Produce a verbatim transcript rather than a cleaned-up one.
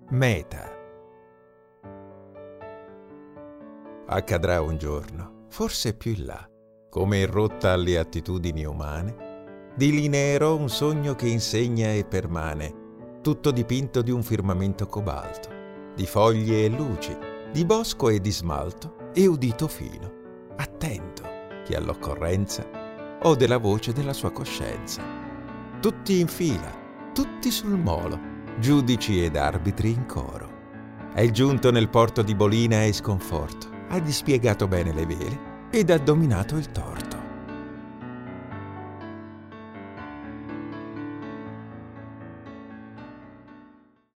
Meta. Accadrà un giorno, forse più in là, come in rotta alle attitudini umane, delineerò un sogno che insegna e permane, tutto dipinto di un firmamento cobalto, di foglie e luci, di bosco e di smalto e udito fino, attento, che all'occorrenza ode la voce della sua coscienza. Tutti in fila, tutti sul molo, giudici ed arbitri in coro. È giunto nel porto di bolina e sconforto, ha dispiegato bene le vele ed ha dominato il torto.